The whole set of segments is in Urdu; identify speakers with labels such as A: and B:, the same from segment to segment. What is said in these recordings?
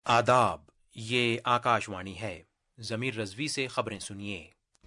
A: आदाब, ये आकाशवाणी है। जमीर रजवी से खबरें सुनिए।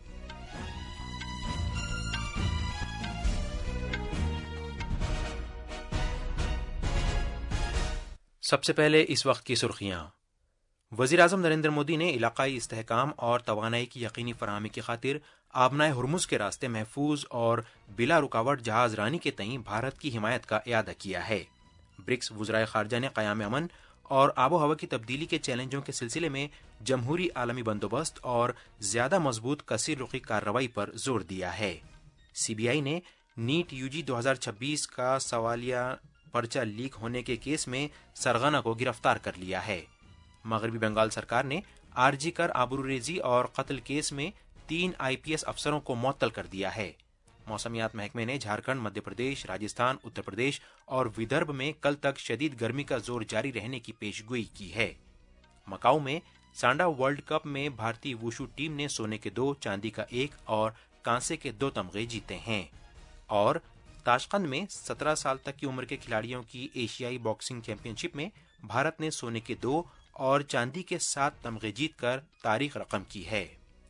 A: सबसे पहले इस वक्त की सुर्खियां। वज़ीर-ए-आज़म नरेंद्र मोदी ने इलाकाई इस्तेहकाम और तवानाई की यकीनी फराहमी की खातिर आबनाए हुर्मुज़ के रास्ते महफूज और बिला रुकावट जहाज रानी के तईं भारत की हिमायत का इयादा किया है। ब्रिक्स वज़राए ख़ारजा ने क़याम अमन और आबो हवा की तब्दीली के चैलेंजों के सिलसिले में जमहूरी आलमी बंदोबस्त और ज़्यादा मजबूत कसीर रुखी कार्रवाई पर जोर दिया है। CBI ने नीट UG 2026 का सवालिया पर्चा लीक होने के केस में सरगना को गिरफ्तार कर लिया है। मगरबी बंगाल सरकार ने आरजी कर आबरूरेजी और कत्ल केस में 3 IPS अफसरों को मुअत्तल कर दिया है। मौसमियात महकमे ने झारखंड, मध्य प्रदेश, राजस्थान, उत्तर प्रदेश और विदर्भ में कल तक शदीद गर्मी का जोर जारी रहने की पेशगोई की है। मकाऊ में सांडा वर्ल्ड कप में भारतीय वुशु टीम ने सोने के 2, चांदी का 1 और कांसे के 2 तमगे जीते हैं। और ताशकंद में 17 साल तक की उम्र के खिलाड़ियों की एशियाई बॉक्सिंग चैंपियनशिप में भारत ने सोने के 2 और चांदी के 7 तमगे जीतकर तारीख रकम की है।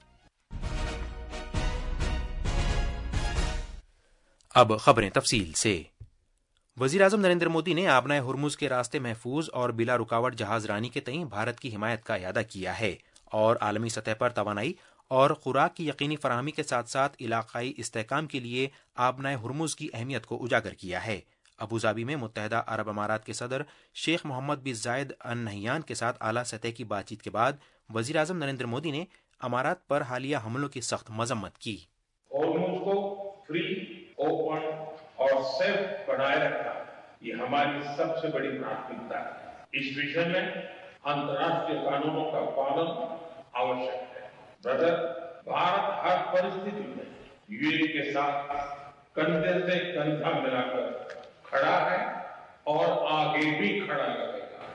A: अब खबरें तफसील से। वज़ीर-ए-आज़म नरेंद्र मोदी ने आबनाए हुर्मुज़ के रास्ते महफूज और बिला रुकावट जहाज रानी के तईं भारत की हिमायत का इयादा किया है और आलमी सतह पर तवानाई और खुराक की यकीनी फराहमी के साथ साथ इलाकाई इस्तेहकाम के लिए आबनाए हुर्मुज़ की अहमियत को उजागर किया है। अबूधाबी में मुत्तहदा अरब अमारात के सदर शेख मोहम्मद बिन जायद अल नहयान के साथ आला सतह की बातचीत के बाद वज़ीर-ए-आज़म नरेंद्र मोदी ने अमारात पर हालिया हमलों की सख्त मजम्मत की।
B: होर्मुज़ को फ्री, ओपन और सेफ बनाए रखना ये हमारी सबसे बड़ी प्राथमिकता है। इस विषय में अंतर्राष्ट्रीय कानूनों का पालन आवश्यक है। ब्रदर, भारत हर परिस्थिति में यूएई के साथ कंधे से कंधा मिलाकर खड़ा है और आगे भी खड़ा रहेगा।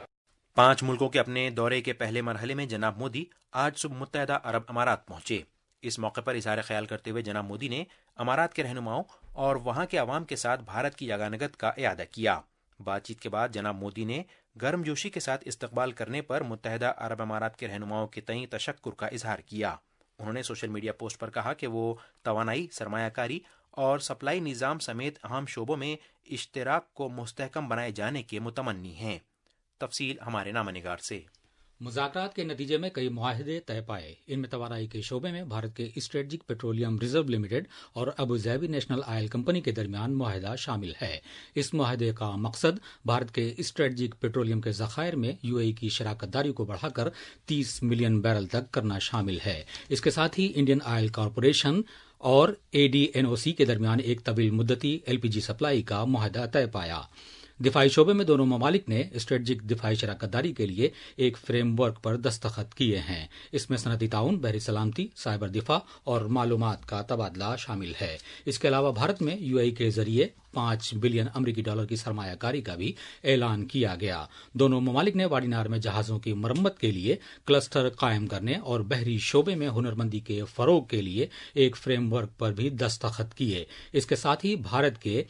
A: 5 मुल्कों के अपने दौरे के पहले मरहले में जनाब मोदी आज सुबह मुत्तहदा अरब अमारात पहुंचे। इस मौके पर इज़हार ख्याल करते हुए जनाब मोदी ने अमारात के रहनुमाओं और वहां के अवाम के साथ भारत की यगानगत का इयादा किया। बातचीत के बाद जनाब मोदी ने गर्मजोशी के साथ इस्तकबाल करने पर मुत्तहदा अरब अमारात के रहनुमाओं के तईं तशक्कुर का इजहार किया। उन्होंने सोशल मीडिया पोस्ट पर कहा कि वो तवानाई, सरमायाकारी और सप्लाई निज़ाम समेत अहम शोबों में इश्तराक को मुस्तहकम बनाए जाने के मुतमन्नी हैं। तफसील हमारे नामनिगार से।
C: मुज़ाकरात के नतीजे में कई मुआहदे तय पाए। इनमें तवानाई के शोबे में भारत के स्ट्रेटजिक पेट्रोलियम रिजर्व लिमिटेड और Abu Dhabi National Oil Company के दरमियान मुआहदा शामिल है। इस मुआहदे का मकसद भारत के स्ट्रेटजिक पेट्रोलियम के ज़खायर में यूएई की शराकत दारी को बढ़ाकर 30 मिलियन बैरल तक करना शामिल है। इसके साथ ही इंडियन ऑयल कॉरपोरेशन और ADNOC के दरमियान एक तवील मुद्दती LPG सप्लाई का मुआहदा तय पाया। दिफाई शोबे में दोनों ममालिक ने स्ट्रेटजिक दिफाई शराकतदारी के लिए एक फ्रेमवर्क पर दस्तखत किए हैं। इसमें सनती ताउन, बहरी सलामती, साइबर दिफा और मालूमात का तबादला शामिल है। इसके अलावा भारत में यूएई के जरिए $5 बिलियन अमरीकी डॉलर की सरमायाकारी का भी ऐलान किया गया। दोनों ममालिक ने वाडीनार में जहाजों की मरम्मत के लिए क्लस्टर कायम करने और बहरी शोबे में हुनरमंदी के फरोग के लिए एक फ्रेमवर्क पर भी दस्तखत किए। इसके साथ ही भारत के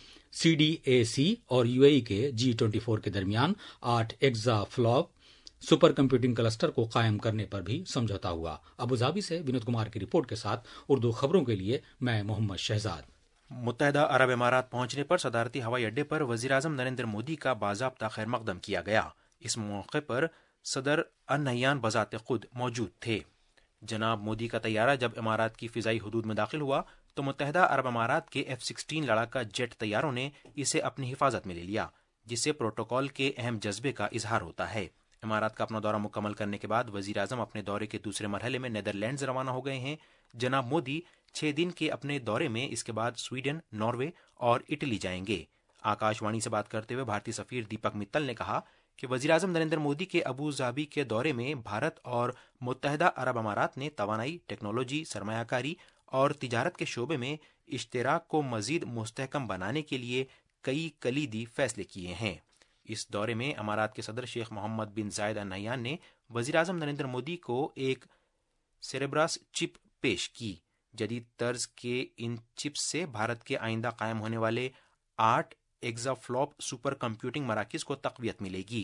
C: CDAC और यूएई के G24 के दरमियान 8 एक्साफ्लॉप सुपर कंप्यूटिंग क्लस्टर को कायम करने पर भी समझौता हुआ। अबूधाबी से विनोद कुमार की रिपोर्ट के साथ उर्दू खबरों के लिए मैं मोहम्मद शहजाद।
A: मुत्तहदा अरब अमारात पहुंचने पर सदारती हवाई अड्डे पर वज़ीर-ए-आज़म नरेंद्र मोदी का बाज़ाब्ता खैर मकदम किया गया। इस मौके पर सदर अल नहयान बज़ाते खुद मौजूद थे। जनाब मोदी का तैयारा जब अमारात की फिजाई हुदूद में दाखिल हुआ तो मुत्तहदा अरब अमारात के F-16 लड़ाका जेट तैयारों ने इसे अपनी हिफाजत में ले लिया, जिससे प्रोटोकॉल के अहम जज्बे का इजहार होता है। अमारात का अपना दौरा मुकम्मल करने के बाद वज़ीर-ए-आज़म अपने दौरे के दूसरे मरहले में नीदरलैंड्स रवाना हो गए हैं। जनाब मोदी 6 दिन के अपने दौरे में इसके बाद स्वीडन, नॉर्वे और इटली जाएंगे। आकाशवाणी से बात करते हुए भारतीय सफीर दीपक मित्तल ने कहा कि वज़ीर-ए-आज़म नरेंद्र मोदी के अबू धाबी के दौरे में भारत और मुत्तहदा अरब अमारात ने तवानाई, टेक्नोलॉजी, सरमायाकारी और तिजारत के शोबे में इश्तराक को मजीद मुस्तहकम बनाने के लिए कई कलीदी फैसले किए हैं। इस दौरे में अमारात के सदर शेख मोहम्मद बिन जायद अल नहयान ने वज़ीर-ए-आज़म नरेंद्र मोदी को एक सेरेब्रस चिप पेश की। जदीद तर्ज के इन चिप्स से भारत के आइंदा कायम होने वाले 8 एक्साफ्लॉप सुपर कंप्यूटिंग मराकिज को तक़वियत मिलेगी।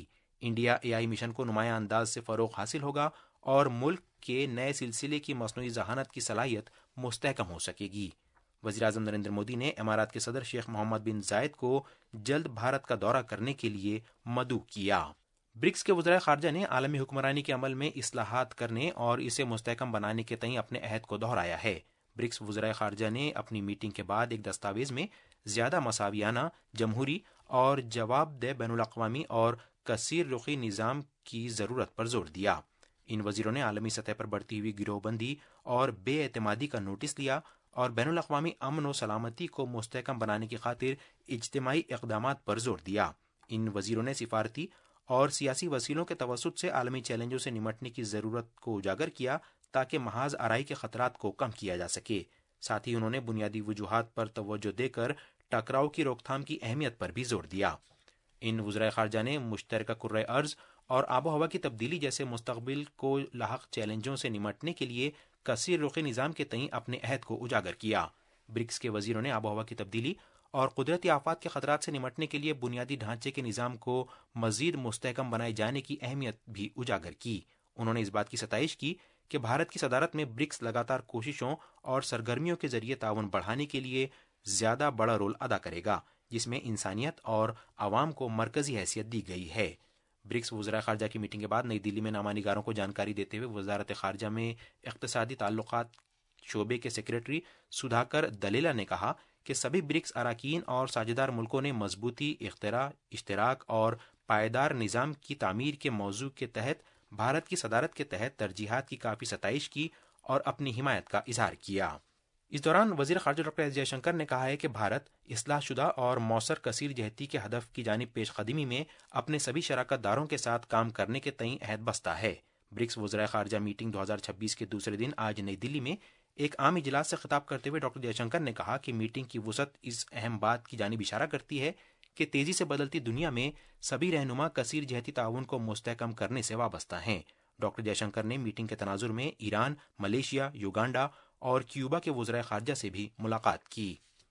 A: انڈیا AI مشن کو نمایاں انداز سے فروغ حاصل ہوگا اور ملک کے نئے سلسلے کی مصنوعی ذہانت کی صلاحیت مستحکم ہو سکے گی۔ وزیراعظم نریندر مودی نے امارات کے صدر شیخ محمد بن زائد کو جلد بھارت کا دورہ کرنے کے لیے مدعو کیا۔ برکس کے وزرائے خارجہ نے عالمی حکمرانی کے عمل میں اصلاحات کرنے اور اسے مستحکم بنانے کے تئیں اپنے عہد کو دہرایا ہے۔ برکس وزرائے خارجہ نے اپنی میٹنگ کے بعد ایک دستاویز میں زیادہ مساویانہ، جمہوری اور جواب دہ بین الاقوامی اور کثیر رخی نظام کی ضرورت پر زور دیا۔ ان وزیروں نے عالمی سطح پر بڑھتی ہوئی گروہ بندی اور بے اعتمادی کا نوٹس لیا اور بین الاقوامی امن و سلامتی کو مستحکم بنانے کی خاطر اجتماعی اقدامات پر زور دیا۔ ان وزیروں نے سفارتی اور سیاسی وسیلوں کے توسط سے عالمی چیلنجوں سے نمٹنے کی ضرورت کو اجاگر کیا تاکہ محاذ آرائی کے خطرات کو کم کیا جا سکے۔ ساتھ ہی انہوں نے بنیادی وجوہات پر توجہ دے کر ٹکراؤ کی روک تھام کی اہمیت پر بھی زور دیا۔ ان وزرائے خارجہ نے مشترکہ کرۂ ارض اور آب و ہوا کی تبدیلی جیسے مستقبل کو لاحق چیلنجوں سے نمٹنے کے لیے کثیر رخی نظام کے تئیں اپنے عہد کو اجاگر کیا۔ برکس کے وزیروں نے آب و ہوا کی تبدیلی اور قدرتی آفات کے خطرات سے نمٹنے کے لیے بنیادی ڈھانچے کے نظام کو مزید مستحکم بنائے جانے کی اہمیت بھی اجاگر کی۔ انہوں نے اس بات کی ستائش کی کہ بھارت کی صدارت میں برکس لگاتار کوششوں اور سرگرمیوں کے ذریعے تعاون بڑھانے کے لیے زیادہ بڑا رول ادا کرے گا، جس میں انسانیت اور عوام کو مرکزی حیثیت دی گئی ہے۔ برکس وزرائے خارجہ کی میٹنگ کے بعد نئی دلی میں نامہ نگاروں کو جانکاری دیتے ہوئے وزارت خارجہ میں اقتصادی تعلقات شعبے کے سیکریٹری سدھاکر دلیلا نے کہا کہ سبھی برکس اراکین اور ساجھیدار ملکوں نے مضبوطی، اختراع، اشتراک اور پائیدار نظام کی تعمیر کے موضوع کے تحت بھارت کی صدارت کے تحت ترجیحات کی کافی ستائش کی اور اپنی حمایت کا اظہار کیا۔ اس دوران وزیر خارجہ ڈاکٹر ایس جے شنکر نے کہا ہے کہ بھارت اصلاح شدہ اور موثر کثیر جہتی کے ہدف کی جانب پیش قدمی میں اپنے سبھی شراکت داروں کے ساتھ کام کرنے کے تئیں عہد بستہ ہے۔ برکس وزرائے خارجہ میٹنگ 2026 کے دوسرے دن آج نئی دلی میں ایک عام اجلاس سے خطاب کرتے ہوئے ڈاکٹر جے شنکر نے کہا کہ میٹنگ کی وسعت اس اہم بات کی جانب اشارہ کرتی ہے کہ تیزی سے بدلتی دنیا میں سبھی رہنما کثیر جہتی تعاون کو مستحکم کرنے سے وابستہ ہیں۔ ڈاکٹر جے شنکر نے میٹنگ کے تناظر میں ایران، ملیشیا، یوگانڈا اور کیوبا کے وزرائے خارجہ سے بھی ملاقات کی۔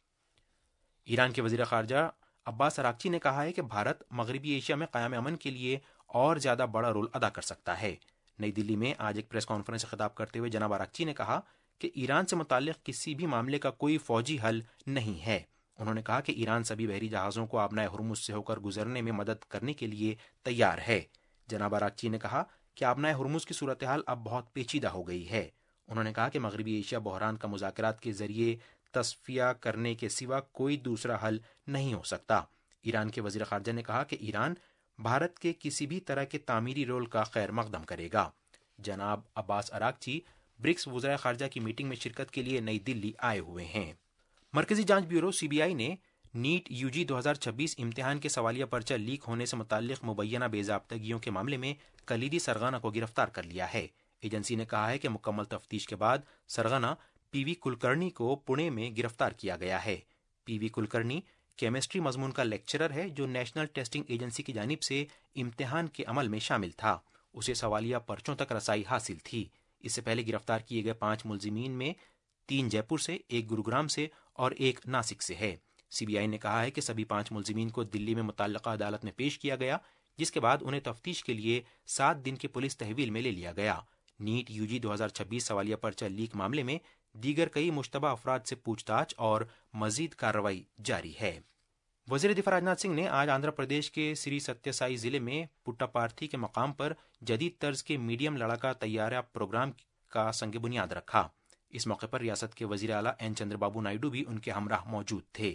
A: ایران کے وزیر خارجہ عباس اراغچی نے کہا ہے کہ بھارت مغربی ایشیا میں قیام امن کے لیے اور زیادہ بڑا رول ادا کر سکتا ہے۔ نئی دلی میں آج ایک پریس کانفرنس سے خطاب کرتے ہوئے جناب اراغچی نے کہا کہ ایران سے متعلق کسی بھی معاملے کا کوئی فوجی حل نہیں ہے۔ انہوں نے کہا کہ ایران سبھی بحری جہازوں کو آبنائے ہرمز سے ہو کر گزرنے میں مدد کرنے کے لیے تیار ہے۔ جناب اراغچی نے کہا کہ آبنائے ہرمز کی صورتحال اب بہت پیچیدہ ہو گئی ہے۔ انہوں نے کہا کہ مغربی ایشیا بحران کا مذاکرات کے ذریعے تصفیہ کرنے کے سوا کوئی دوسرا حل نہیں ہو سکتا۔ ایران کے وزیر خارجہ نے کہا کہ ایران بھارت کے کسی بھی طرح کے تعمیری رول کا خیر مقدم کرے گا۔ جناب عباس اراغچی برکس وزرائے خارجہ کی میٹنگ میں شرکت کے لیے نئی دلی آئے ہوئے ہیں۔ مرکزی جانچ بیورو CBI نے نیٹ UG 2026 امتحان کے سوالیہ پرچہ لیک ہونے سے متعلق مبینہ بے ضابطگیوں کے معاملے میں کلیدی سرغنہ کو گرفتار کر لیا ہے۔ ایجنسی نے کہا ہے کہ مکمل تفتیش کے بعد سرغنہ PV کلکرنی کو پونے میں گرفتار کیا گیا ہے۔ PV کلکرنی کیمسٹری مضمون کا لیکچرر ہے جو نیشنل ٹیسٹنگ ایجنسی کی جانب سے امتحان کے عمل میں شامل تھا۔ اسے سوالیہ پرچوں تک رسائی حاصل تھی۔ اس سے پہلے گرفتار کیے گئے 5 ملزمین میں 3 جے پور سے، 1 گروگرام سے اور 1 ناسک سے ہے۔ CBI نے کہا ہے کہ سبھی 5 ملزمین کو دلی میں متعلقہ عدالت میں پیش کیا گیا، جس کے بعد انہیں تفتیش کے لیے 7 دن کی پولیس تحویل میں لے لیا گیا۔ نیٹ UG 2026 سوالیہ پرچہ لیک معاملے میں دیگر کئی مشتبہ افراد سے پوچھ تاچھ اور مزید کارروائی جاری ہے۔ وزیر دفاع راجناتھ سنگھ نے آج آندھرا پردیش کے سری ستیہ سائی ضلع میں پٹاپارتھی کے مقام پر جدید طرز کے میڈیم لڑاکا طیارہ پروگرام کا سنگ بنیاد رکھا۔ اس موقع پر ریاست کے وزیر اعلیٰ این چندر بابو نائیڈو بھی ان کے ہمراہ موجود تھے۔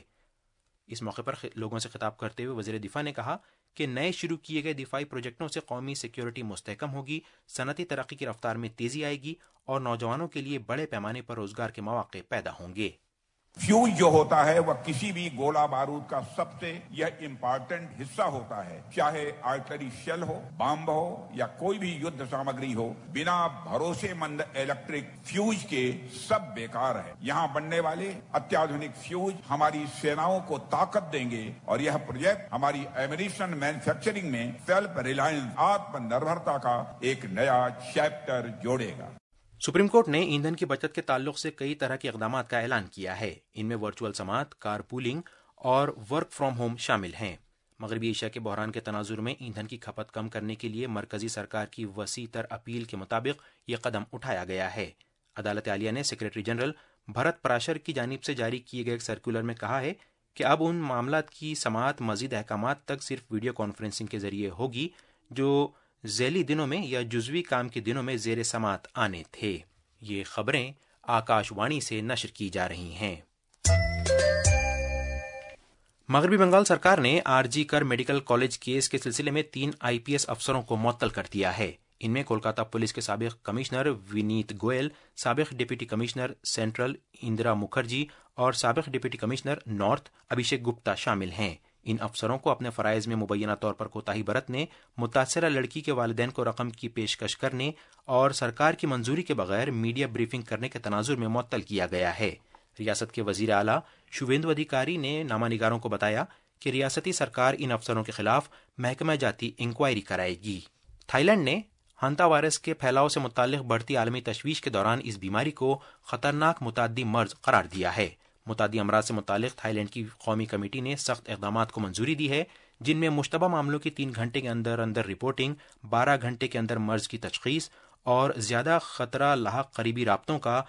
A: اس موقع پر لوگوں سے خطاب کرتے ہوئے وزیر دفاع نے کہا کہ نئے شروع کیے گئے دفاعی پروجیکٹوں سے قومی سیکیورٹی مستحکم ہوگی، صنعتی ترقی کی رفتار میں تیزی آئے گی اور نوجوانوں کے لیے بڑے پیمانے پر روزگار کے مواقع پیدا ہوں گے۔
D: فیوز جو ہوتا ہے وہ کسی بھی گولہ بارود کا سب سے یہ امپارٹنٹ حصہ ہوتا ہے، چاہے آرٹلری شیل ہو، بامب ہو یا کوئی بھی یدھ سامگری ہو، بنا بھروسے مند الیکٹرک فیوز کے سب بیکار ہے۔ یہاں بننے والے اتیادھنک فیوز ہماری سیناؤں کو طاقت دیں گے اور یہ پروجیکٹ ہماری ایمونیشن مینوفیکچرنگ میں سیلف ریلائنس، آتم نربھرتا کا ایک نیا چیپٹر جوڑے گا۔
A: سپریم کورٹ نے ایندھن کی بچت کے تعلق سے کئی طرح کے اقدامات کا اعلان کیا ہے۔ ان میں ورچوئل سماعت، کار پولنگ اور ورک فرام ہوم شامل ہیں۔ مغربی ایشیا کے بحران کے تناظر میں ایندھن کی کھپت کم کرنے کے لیے مرکزی سرکار کی وسیع تر اپیل کے مطابق یہ قدم اٹھایا گیا ہے۔ عدالت عالیہ نے سیکریٹری جنرل بھرت پراشر کی جانب سے جاری کیے گئے ایک سرکولر میں کہا ہے کہ اب ان معاملات کی سماعت مزید احکامات تک صرف ویڈیو کانفرنسنگ کے ذریعے ہوگی جو ذیلی دنوں میں یا جزوی کام کے دنوں میں زیر سماعت آنے تھے۔ یہ خبریں آکاش وانی سے نشر کی جا رہی ہیں۔ مغربی بنگال سرکار نے آر جی کر میڈیکل کالج کیس کے سلسلے میں 3 IPS افسروں کو معطل کر دیا ہے۔ ان میں کولکاتہ پولیس کے سابق کمشنر ونیت گوئل، سابق deputy commissioner central Indra Mukherjee اور سابق deputy commissioner north Abhishek Gupta شامل ہیں۔ ان افسروں کو اپنے فرائض میں مبینہ طور پر کوتاہی برتنے، متاثرہ لڑکی کے والدین کو رقم کی پیشکش کرنے اور سرکار کی منظوری کے بغیر میڈیا بریفنگ کرنے کے تناظر میں معطل کیا گیا ہے۔ ریاست کے وزیر اعلیٰ شویندو ادھیکاری نے نامہ نگاروں کو بتایا کہ ریاستی سرکار ان افسروں کے خلاف محکمہ جاتی انکوائری کرائے گی۔ تھائی لینڈ نے ہنتا وائرس کے پھیلاؤ سے متعلق بڑھتی عالمی تشویش کے دوران اس بیماری کو خطرناک متعدی مرض قرار دیا ہے۔ متعدی امراض سے متعلق تھائی لینڈ کی قومی کمیٹی نے سخت اقدامات کو منظوری دی ہے، جن میں مشتبہ معاملوں کی 3 گھنٹے کے اندر رپورٹنگ، 12 گھنٹے کے اندر مرض کی تشخیص اور زیادہ خطرہ لاحق قریبی رابطوں کا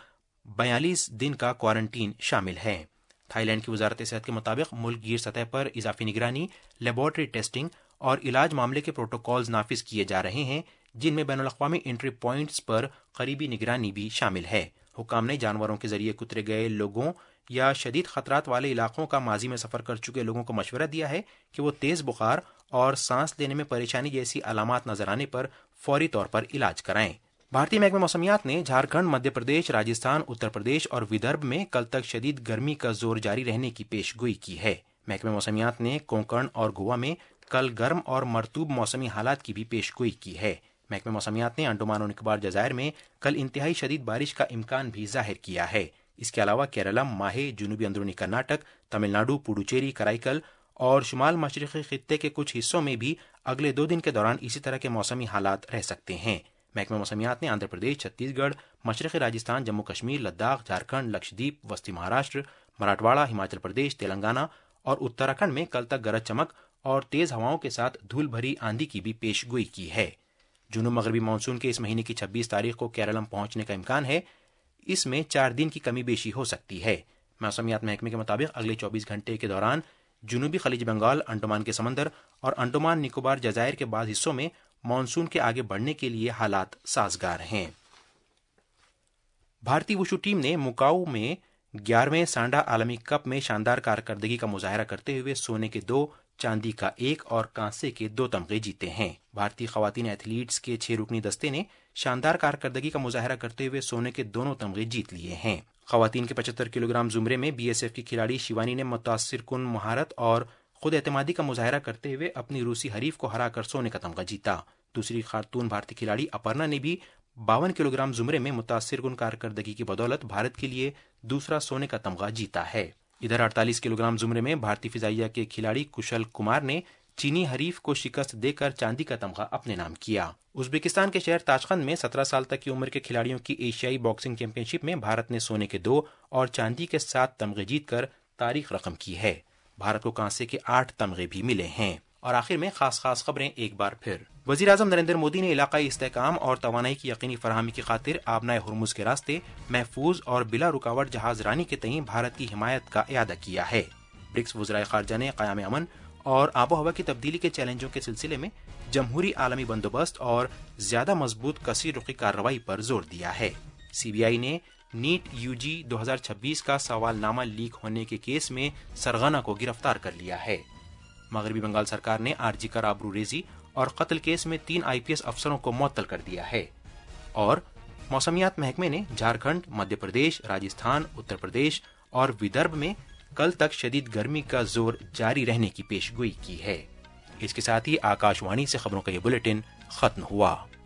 A: 42 دن کا کوارنٹین شامل ہے۔ تھائی لینڈ کی وزارت صحت کے مطابق ملک گیر سطح پر اضافی نگرانی، لیبارٹری ٹیسٹنگ اور علاج معاملے کے پروٹوکولز نافذ کیے جا رہے ہیں، جن میں بین الاقوامی انٹری پوائنٹس پر قریبی نگرانی بھی شامل ہے۔ حکام نے جانوروں کے ذریعے کترے گئے لوگوں یا شدید خطرات والے علاقوں کا ماضی میں سفر کر چکے لوگوں کو مشورہ دیا ہے کہ وہ تیز بخار اور سانس لینے میں پریشانی جیسی علامات نظر آنے پر فوری طور پر علاج کرائیں۔ بھارتی محکمہ موسمیات نے جھارکھنڈ، مدھیہ پردیش، راجستھان، اتر پردیش اور ودربھ میں کل تک شدید گرمی کا زور جاری رہنے کی پیش گوئی کی ہے۔ محکمہ موسمیات نے کونکن اور گوا میں کل گرم اور مرطوب موسمی حالات کی بھی پیش گوئی کی ہے۔ محکمہ موسمیات نے انڈمان اور نکوبار جزائر میں کل انتہائی شدید بارش کا امکان بھی ظاہر کیا ہے۔ اس کے علاوہ کیرالم، ماہے، جنوبی اندرونی کرناٹک، تمل ناڈو، پڈوچیری، کرائی اور شمال مشرقی خطے کے کچھ حصوں میں بھی اگلے 2 دن کے دوران اسی طرح کے موسمی حالات رہ سکتے ہیں۔ محکمہ موسمیات نے آندھرا پردیش، چھتیس گڑھ، مشرقی راجستھان، جموں کشمیر، لداخ، جھارکھنڈ، لکشدیپ، وسطی مہاراشٹر، مراٹھواڑہ، ہماچل پردیش، تلنگانہ اور اتراکھنڈ میں کل تک گرج چمک اور تیز ہواؤں کے ساتھ دھول بھری آندھی کی بھی پیش گوئی کی ہے۔ جنوب مغربی مانسون کے اس مہینے کی 26 تاریخ کو کیرالم پہنچنے کا امکان ہے۔ اس میں 4 دن کی کمی بیشی ہو سکتی ہے۔ موسمیات محکمے کے مطابق اگلے 24 گھنٹے کے دوران جنوبی خلیج بنگال، انڈمان کے سمندر اور انڈمان نکوبار جزائر کے بعض حصوں میں مانسون کے آگے بڑھنے کے لیے حالات سازگار ہیں۔ بھارتی وشو ٹیم نے مکاؤ میں 11ویں سانڈا عالمی کپ میں شاندار کارکردگی کا مظاہرہ کرتے ہوئے سونے کے 2، چاندی کا 1 اور کانسے کے 2 تمغے جیتے ہیں۔ بھارتی خواتین ایتھلیٹس کے 6 رکنی دستے نے شاندار کارکردگی کا مظاہرہ کرتے ہوئے سونے کے دونوں تمغے جیت لیے ہیں۔ خواتین کے 75 کلو گرام زمرے میں BSF کی کھلاڑی شیوانی نے متاثر کن مہارت اور خود اعتمادی کا مظاہرہ کرتے ہوئے اپنی روسی حریف کو ہرا کر سونے کا تمغہ جیتا۔ دوسری خاتون بھارتی کھلاڑی اپرنا نے بھی 52 کلو گرام زمرے میں متاثر کن کارکردگی کی بدولت بھارت کے لیے دوسرا سونے کا تمغہ جیتا ہے۔ ادھر 48 کلو گرام زمرے میں بھارتی فضائیہ کے کھلاڑی کشل کمار نے چینی حریف کو شکست دے کر چاندی کا تمغہ اپنے نام کیا۔ ازبکستان کے شہر تاشقند میں 17 سال تک کی عمر کے کھلاڑیوں کی ایشیائی باکسنگ چیمپئن شپ میں بھارت نے سونے کے 2 اور چاندی کے 7 تمغے جیت کر تاریخ رقم کی ہے۔ بھارت کو کانسے کے 8 تمغے بھی ملے ہیں۔ اور آخر میں خاص خبریں ایک بار پھر۔ وزیر اعظم نریندر مودی نے علاقائی استحکام اور توانائی کی یقینی فراہمی کی خاطر آبنائے ہرمز کے راستے محفوظ اور بلا رکاوٹ جہاز رانی کے تئیں بھارت کی حمایت کا اعادہ کیا ہے۔ برکس وزرائے خارجہ نے قیام امن اور آب و ہوا کی تبدیلی کے چیلنجوں کے سلسلے میں جمہوری عالمی بندوبست اور زیادہ مضبوط کثیر رخی کارروائی پر زور دیا ہے۔ CBI نے نیٹ UG 2026 کا سوال نامہ لیک ہونے کے کیس میں سرغنہ کو گرفتار کر لیا ہے۔ مغربی بنگال سرکار نے آرجی کر آبرو ریزی اور قتل کیس میں 3 IPS افسروں کو معطل کر دیا ہے۔ اور موسمیات محکمے نے جھارکھنڈ، مدھیہ پردیش، راجستھان، اتر پردیش اور ودربھ میں کل تک شدید گرمی کا زور جاری رہنے کی پیش گوئی کی ہے۔ اس کے ساتھ ہی آکاش وانی سے خبروں کا یہ بلیٹن ختم ہوا۔